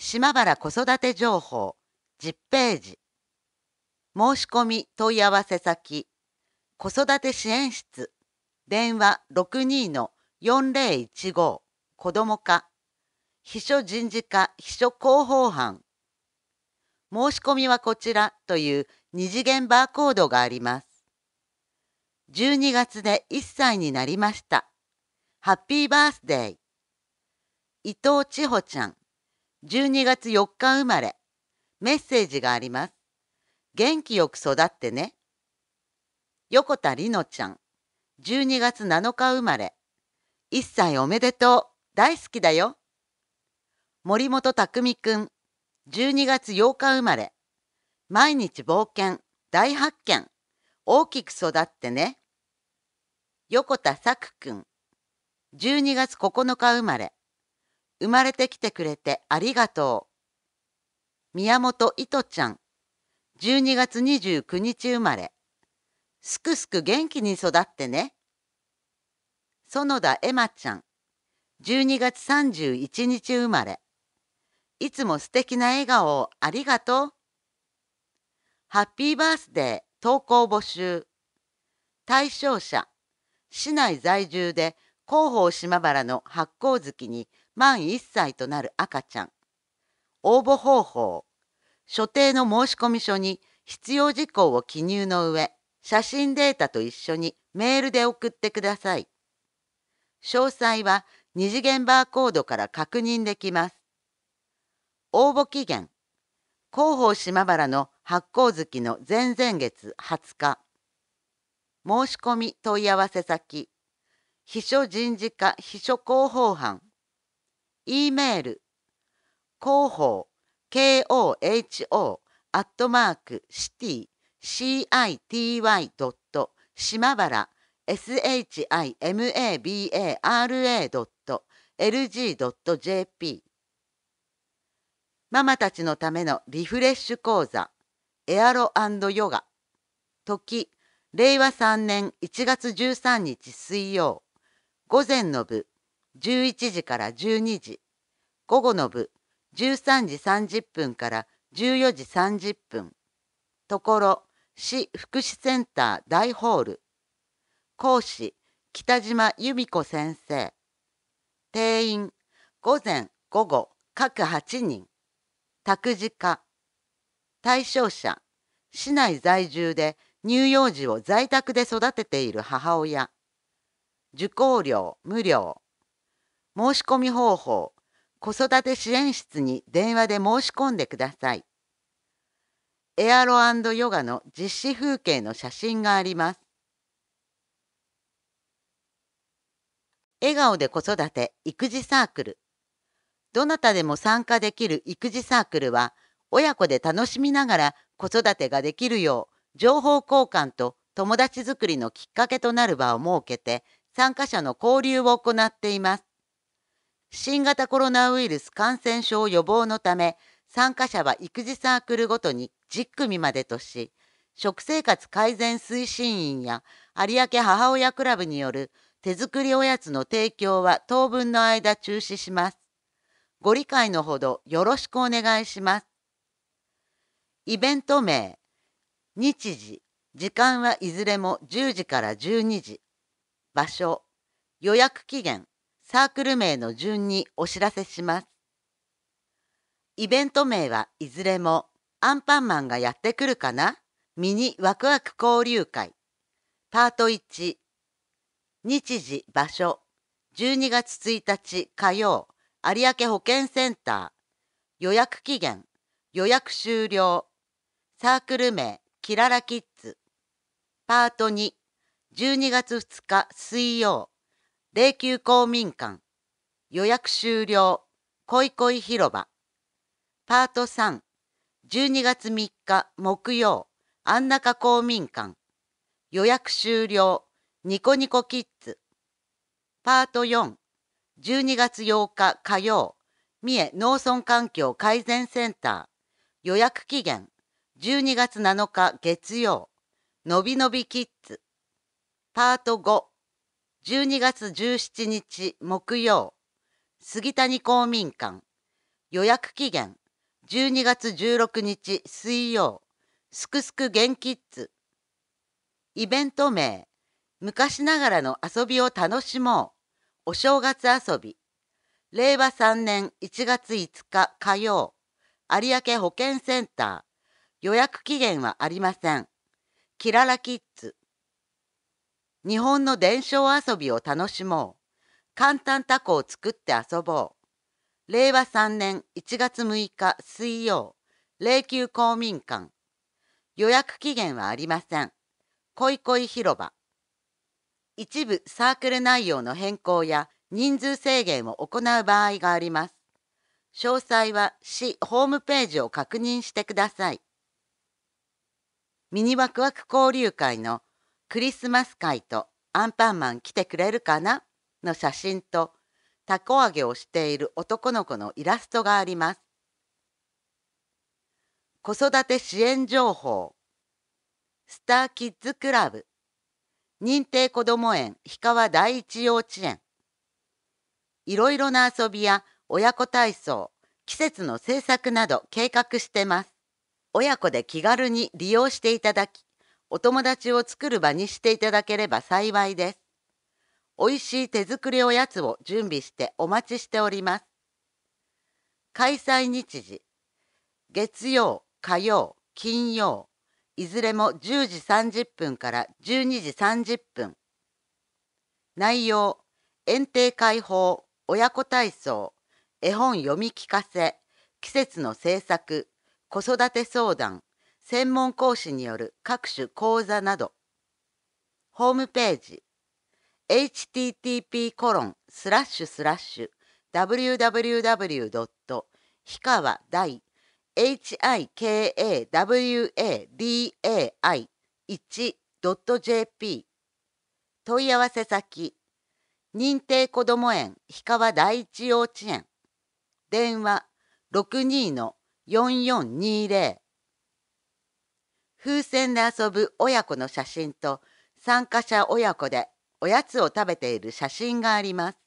島原子育て情報10ページ。申し込み問い合わせ先、子育て支援室、電話62-4015、子ども課、秘書人事課秘書広報班。申し込みはこちらという二次元バーコードがあります。12月で1歳になりました。ハッピーバースデー。伊藤千穂ちゃん、12月4日生まれ。メッセージがあります。元気よく育ってね。横田里乃ちゃん、12月7日生まれ。1歳おめでとう。大好きだよ。森本匠くん、12月8日生まれ。毎日冒険、大発見。大きく育ってね。横田作くん、12月9日生まれ。生まれてきてくれてありがとう。宮本いとちゃん、12月29日生まれ。すくすく元気に育ってね。園田エマちゃん、12月31日生まれ。いつも素敵な笑顔をありがとう。ハッピーバースデー投稿募集。対象者、市内在住で広報島原の発行月に満1歳となる赤ちゃん。応募方法、所定の申込書に必要事項を記入の上、写真データと一緒にメールで送ってください。詳細は二次元バーコードから確認できます。応募期限、広報島原の発行月の前々月20日。申し込み問い合わせ先、秘書人事課秘書広報班。E メール、広報 KOHO@city.city. 島原 shimabara.lg.jp。 ママたちのためのリフレッシュ講座エアロ&ヨガ。時、令和3年1月13日水曜。午前の部11時から12時。午後の部13時30分から14時30分。ところ、市福祉センター大ホール。講師、北島由美子先生。定員、午前、午後、各8人。託児課。対象者、市内在住で乳幼児を在宅で育てている母親。受講料無料。申し込み方法、子育て支援室に電話で申し込んでください。エアロ&ヨガの実施風景の写真があります。笑顔で子育て育児サークル。どなたでも参加できる育児サークルは、親子で楽しみながら子育てができるよう、情報交換と友達づくりのきっかけとなる場を設けて、参加者の交流を行っています。新型コロナウイルス感染症予防のため、参加者は育児サークルごとに10組までとし、食生活改善推進員や有明母親クラブによる手作りおやつの提供は当分の間中止します。ご理解のほどよろしくお願いします。イベント名、日時、時間はいずれも10時から12時。場所、予約期限、サークル名の順にお知らせします。イベント名はいずれもアンパンマンがやってくるかなミニワクワク交流会。パート1。日時、場所、12月1日火曜、有明保健センター。予約期限、予約終了。サークル名、キララキッズ。パート2。12月2日水曜。霊柩公民館。予約終了。恋恋広場。パート3。12月3日木曜。安中公民館。予約終了。ニコニコキッズ。パート4。12月8日火曜。三重農村環境改善センター。予約期限。12月7日月曜。のびのびキッズ。パート5。12月17日木曜。杉谷公民館。 予約期限12月16日水曜、すくすく元キッズ。イベント名、昔ながらの遊びを楽しもう、お正月遊び。令和3年1月5日火曜、有明保健センター。予約期限はありません。キララキッズ。日本の伝承遊びを楽しもう。簡単タコを作って遊ぼう。令和3年1月6日水曜、霊柩公民館。予約期限はありません。恋恋広場。一部サークル内容の変更や人数制限を行う場合があります。詳細は市ホームページを確認してください。ミニワクワク交流会のクリスマス会とアンパンマン来てくれるかなの写真と、たこ揚げをしている男の子のイラストがあります。子育て支援情報。スターキッズクラブ。認定こども園氷川第一幼稚園。いろいろな遊びや親子体操、季節の制作など計画してます。親子で気軽に利用していただき、お友達を作る場にしていただければ幸いです。おいしい手作りおやつを準備してお待ちしております。開催日時、月曜、火曜、金曜、いずれも10時30分から12時30分。内容、園庭開放、親子体操、絵本読み聞かせ、季節の制作、子育て相談、専門講師による各種講座など。ホームページ、http://www. ひかわ大 hikawadai1.jp 問い合わせ先、認定こども園氷川第一幼稚園。電話62-4420。風船で遊ぶ親子の写真と参加者親子でおやつを食べている写真があります。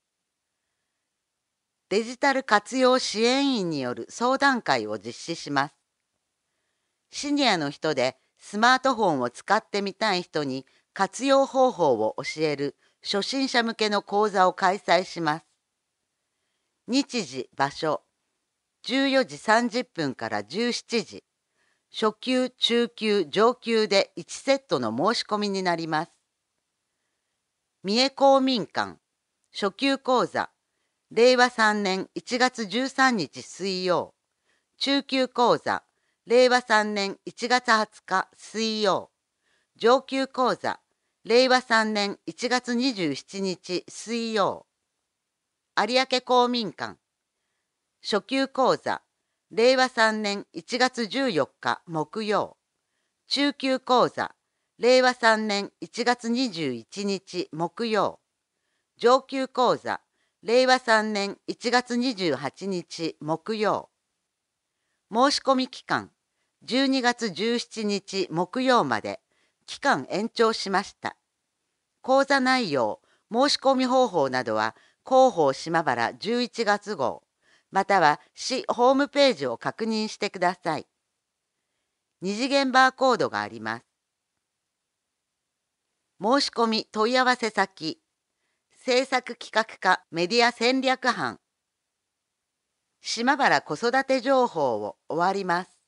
デジタル活用支援員による相談会を実施します。シニアの人でスマートフォンを使ってみたい人に活用方法を教える初心者向けの講座を開催します。日時、場所、14時30分から17時。初級、中級、上級で1セットの申し込みになります。三重公民館、初級講座、令和3年1月13日水曜。中級講座、令和3年1月20日水曜。上級講座、令和3年1月27日水曜。有明公民館、初級講座、令和3年1月14日木曜。中級講座、令和3年1月21日木曜。上級講座、令和3年1月28日木曜。申し込み期間、12月17日木曜まで、期間延長しました。講座内容、申し込み方法などは、広報島原11月号、または市ホームページを確認してください。二次元バーコードがあります。申し込み問い合わせ先、制作企画課メディア戦略班。島原子育て情報を終わります。